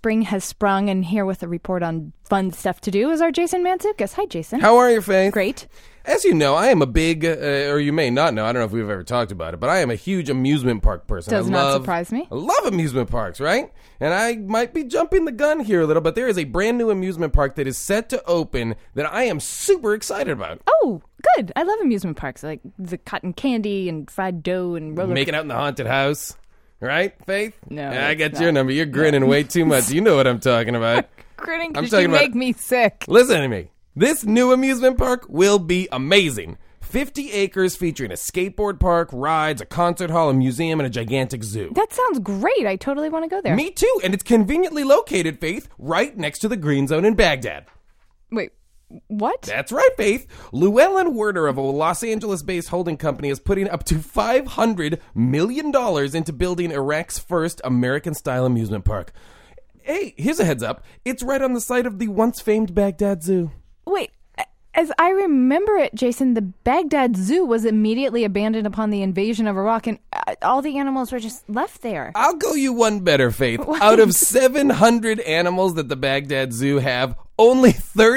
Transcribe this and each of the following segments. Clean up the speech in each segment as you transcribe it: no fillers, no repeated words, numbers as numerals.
spring has sprung, and here with a report on fun stuff to do is our Jason Mantzoukas. Hi, Jason. How are you, Faith? Great. As you know, I am a big, or you may not know, I don't know if we've ever talked about it, but I am a huge amusement park person. Does not surprise me. I love amusement parks, right? And I might be jumping the gun here a little, but there is a brand new amusement park that is set to open that I am super excited about. Oh, good. I love amusement parks, like the cotton candy and fried dough and roller. Making out in the haunted house, right, Faith? No, I got it's your not. number. You're grinning way too much. You know what I'm talking about. Grinning I'm because talking you about- make me sick. Listen to me. This new amusement park will be amazing. 50 acres featuring a skateboard park, rides, a concert hall, a museum, and a gigantic zoo. That sounds great. I totally want to go there. Me too, and it's conveniently located, Faith, right next to the Green Zone in Baghdad. Wait, what? That's right, Faith. Llewellyn Werder of a Los Angeles-based holding company is putting up to $500 million into building Iraq's first American-style amusement park. Hey, here's a heads up. It's right on the site of the once-famed Baghdad Zoo. Wait, as I remember it, Jason, the Baghdad Zoo was immediately abandoned upon the invasion of Iraq, and all the animals were just left there. I'll go you one better, Faith. Out of 700 animals that the Baghdad Zoo have, only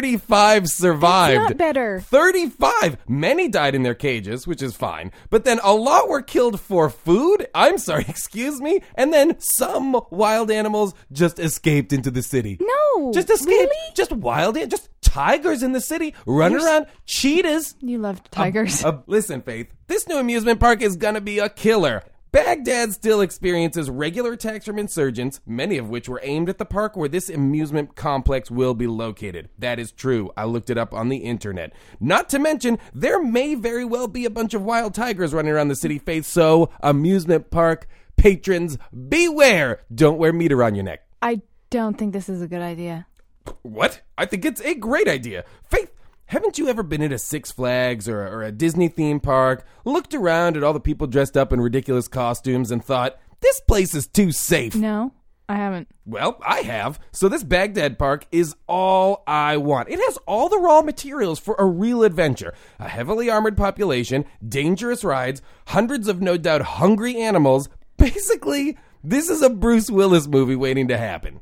35 survived. That's not better. 35! Many died in their cages, which is fine. But then a lot were killed for food? I'm sorry, excuse me? And then some wild animals just escaped into the city. No. Just escaped. Really? Just just tigers in the city, running around, cheetahs. You love tigers. Listen, Faith, this new amusement park is gonna be a killer. Baghdad still experiences regular attacks from insurgents, many of which were aimed at the park where this amusement complex will be located. That is true. I looked it up on the internet. Not to mention, there may very well be a bunch of wild tigers running around the city, Faith, so amusement park patrons, beware! Don't wear meat around your neck. I don't think this is a good idea. What? I think it's a great idea. Faith, haven't you ever been at a Six Flags or a Disney theme park, looked around at all the people dressed up in ridiculous costumes and thought, this place is too safe? No, I haven't. Well, I have. So this Baghdad park is all I want. It has all the raw materials for a real adventure. A heavily armored population, dangerous rides, hundreds of no doubt hungry animals. Basically, this is a Bruce Willis movie waiting to happen.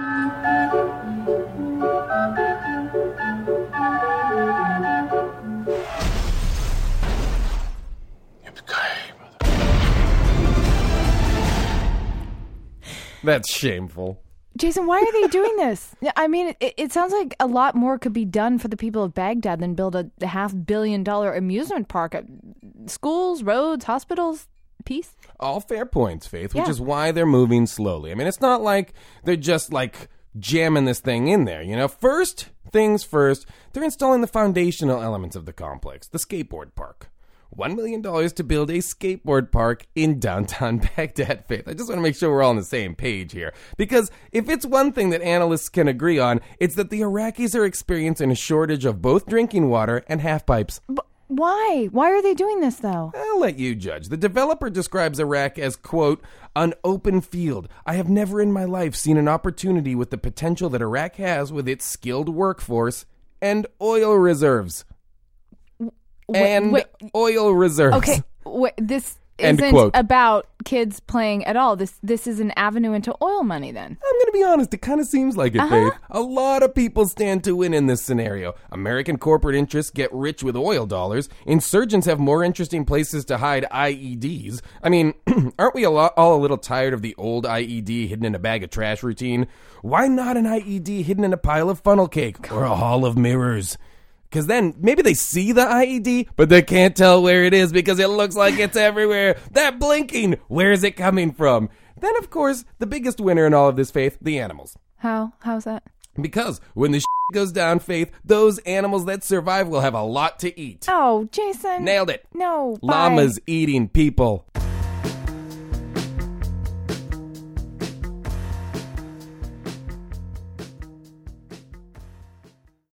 That's shameful. Jason, why are they doing this? I mean, it sounds like a lot more could be done for the people of Baghdad than build a $500 million amusement park. Schools, roads, hospitals, peace. All fair points, Faith, which Yeah. is why they're moving slowly. I mean, it's not like they're just jamming this thing in there, you know? First things first, they're installing the foundational elements of the complex, the skateboard park. $1 million to build a skateboard park in downtown Baghdad, Faith. I just want to make sure we're all on the same page here. Because if it's one thing that analysts can agree on, it's that the Iraqis are experiencing a shortage of both drinking water and half pipes. But why? Why are they doing this, though? I'll let you judge. The developer describes Iraq as, quote, an open field. I have never in my life seen an opportunity with the potential that Iraq has with its skilled workforce and oil reserves. Oil reserves. Okay, this End isn't quote. about kids playing at all. This is an avenue into oil money, then. I'm going to be honest, it kind of seems like it, Faith. A lot of people stand to win in this scenario. American corporate interests get rich with oil dollars. Insurgents have more interesting places to hide IEDs. I mean, aren't we all a little tired of the old IED hidden in a bag of trash routine? Why not an IED hidden in a pile of funnel cake or a hall of mirrors? Because then maybe they see the IED, but they can't tell where it is because it looks like it's everywhere. That blinking, where is it coming from? Then, of course, the biggest winner in all of this, Faith, the animals. How's that? Because when the goes down, Faith, those animals that survive will have a lot to eat. Oh, Jason. Nailed it. No, bye. Llamas eating people.